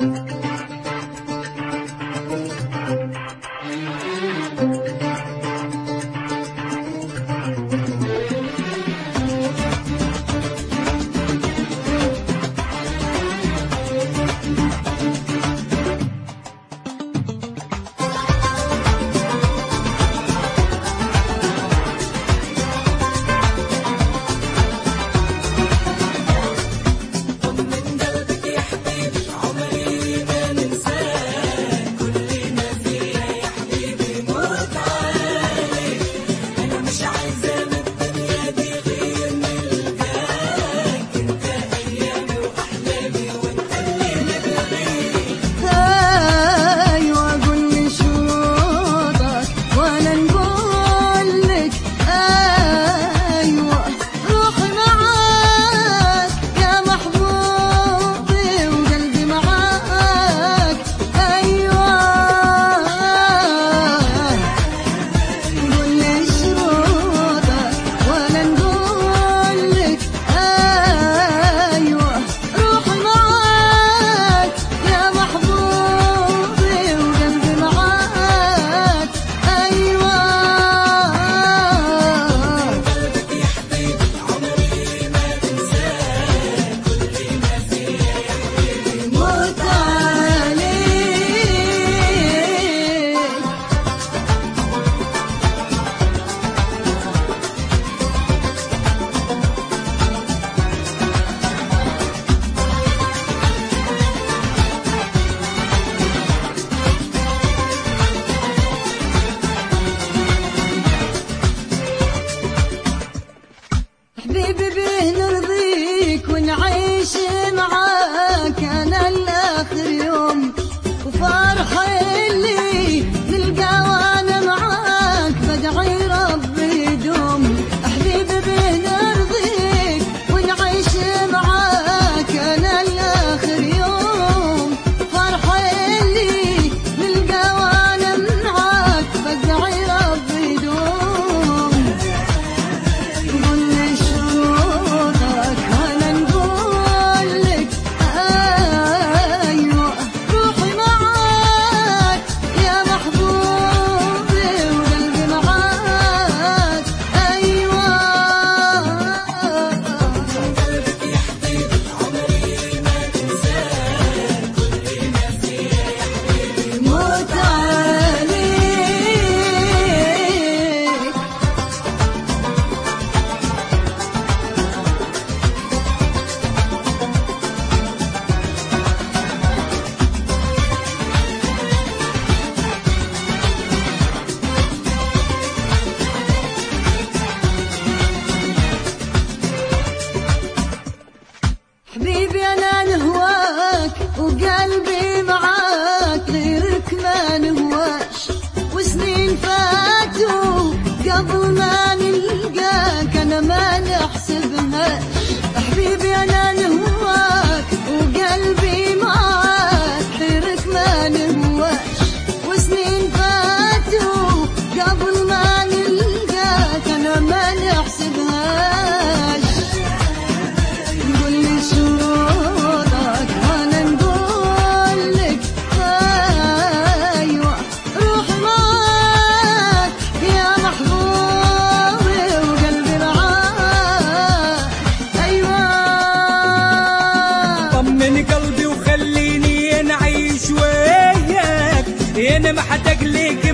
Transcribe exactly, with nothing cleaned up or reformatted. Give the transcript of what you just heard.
حبيبي بيه نرضيك ونعيش معاك أنا لآخر يوم، وفرحة اللي نلقى وأنا معاك بدعي ربي يدوم. حبيبي بيه نرضيك ونعيش معاك أنا لآخر يوم، فرحة اللي نلقى وأنا معاك بدعي ربي يدوم. حبيبي أنا نهواك وقلبي معاك، غيرك ما نهواش، وسنين فاتوا قبل ما نلقاك أنا ما نحسبهاش. حبيبي أنا نهواك وقلبي معاك، غيرك ما نهواش، وسنين فاتوا قبل ما نلقاك أنا ما نحسبهاش. قلبي وخليني نعيش وياك، انا ما حتقلق